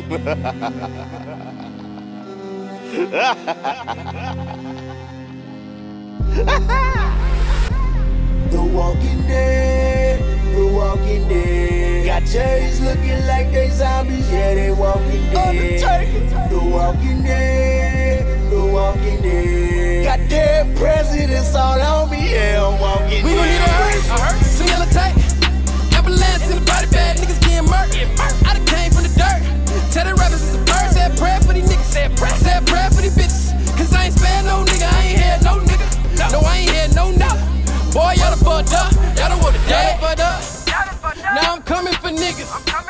The Walking Dead, The Walking Dead. Got cherries looking like they zombies, yeah, they Walking Dead. The Walking Dead, The Walking Dead. Got dead presidents all on me, yeah, I'm walking. We gon' need a hearse, some yellow tape, ambulance in the body bag, niggas getting murdered. I done came from the dirt. Tell the rappers it's a bird, said prayer for these niggas, said prayer for these bitches. Cause I ain't spared no nigga, I ain't had no nigga. No, I ain't had no. Boy, y'all done fucked up, y'all done want to die fucked up. Now I'm coming for niggas.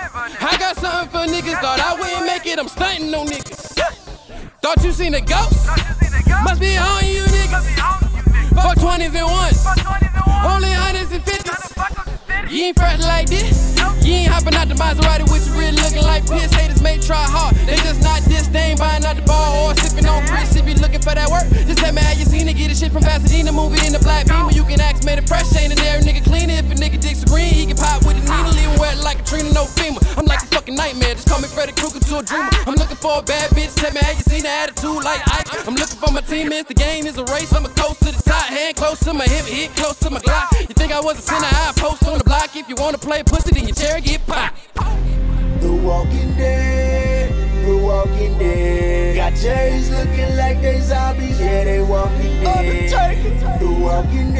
I got something for niggas, thought I wouldn't make it, I'm stunting on niggas. Thought you seen a ghost? Must be on you niggas. Fuck 20s and ones, only 100s and 50s. You ain't fresh like this. You ain't hopping out the Maserati with you really looking like piss. Haters may try hard, they just not this. They ain't buying out the bar or sipping on grits. If you looking for that work, just tell me how you seen it. Get the shit from Pasadena, move it in the black beamer. You can ask me the press, ain't in there, nigga clean it. If a nigga dicks green, he can pop with a needle, leave him wet like a Trina, no FEMA. I'm like a fucking nightmare, just call me Freddy Krueger to a dreamer. I'm looking for a bad bitch, tell me how you seen the attitude like Ike. I'm looking for my teammates, the game is a race. I'm a coast to the top, hand close to my hip, hit close to my Glock. You think I was a sinner, I post on the block. If you wanna play pussy, then your chair get popped. The Walking Dead, The Walking Dead. Got cherries looking like they zombies, yeah, they Walking Dead. The Walking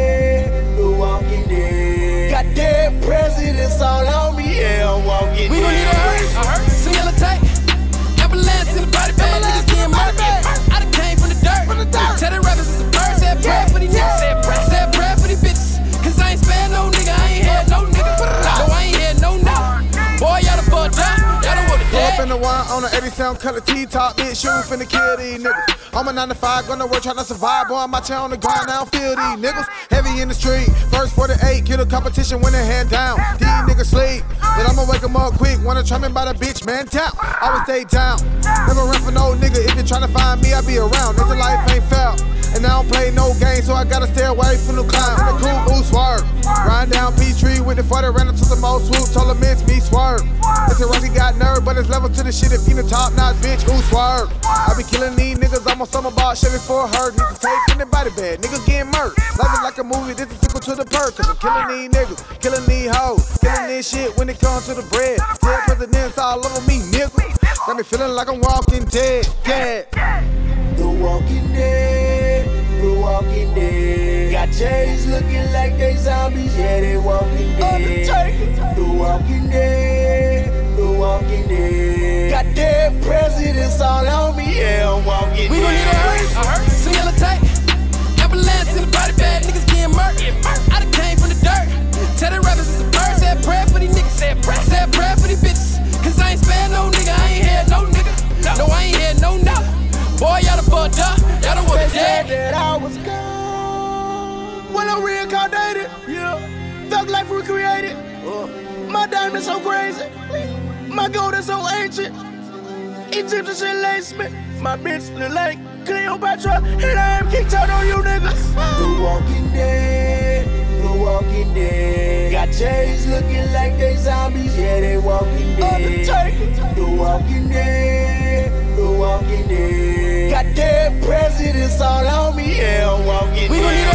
Dead, The Walking Dead. Got dead presidents all on me, yeah, I'm walking. We gon' need a hearse, some yellow tape, ambulance in the body bag, niggas getting murdered. I done came from the dirt. Tell the rappers it's a bird, said prayer for these niggas, said prayer for these bitches. Cause I ain't spared no nigga, I ain't had no nigga. No, I ain't had no nigga. Boy, y'all done fucked up, y'all done want to die. Pull up in the wine on an 87 color T-top, bitch, shooting finna kill these niggas. I'm a 9 to 5, gonna work tryna survive. Boy, I'm out here on the grind, I don't feel these niggas. Heavy in the street, first 48, kill the competition when they hand down. These niggas sleep, but I'ma wake them up quick. Wanna try me by the bitch, man, tap. Always stay down, never run for no nigga. If you tryna find me, I be around. Nigga, life ain't fair, and I don't play no games, so I gotta stay away from the clown. In the cool, ooh, swerve. Ride down Peachtree with the 40, ran up to the most swoop, told him it's me, swerve. It's a Rocky got nerve, but it's level to the shit if you the top notch, bitch, ooh, swerve. I be killing these niggas, I'm on summer bar, Chevy for her. Need to take in the body bag, niggas getting murked. Life is like a movie, this is sequel to the perk. Cause I'm killing these niggas, killing these hoes, killing this shit when it comes to the bread. Dead presidents all over me, nigga. Got me feeling like I'm walking dead, yeah. The Walking Dead, The Walking Dead. Got cherries looking like they zombies, yeah, they Walking Dead. The Walking Dead, The Walking Dead. Got dead presidents all on me, yeah, I'm walking. We gon' need a hearse, some yellow tape, ambulance in the body bag, niggas getting murdered. I done came from the dirt. Tell the rappers it's a bird, said prayer for these niggas, said prayer for these bitches. Cause I ain't spared no nigga, I ain't had no nigga. No, I ain't had no nigga. Boy, y'all done fucked up, y'all done want to die. That I was gone when I'm reincarnated, yeah. Thug life recreated. My diamond so crazy, my gold is so ancient. Egyptian shit lace me. My bitch look like Cleopatra, and I am kicked out on you niggas. The Walking Dead, The Walking Dead. Got cherries looking like they zombies, yeah, they Walking Dead. The Walking Dead, The Walking Dead. Got dead presidents all on me, yeah, I'm walking. We gon' need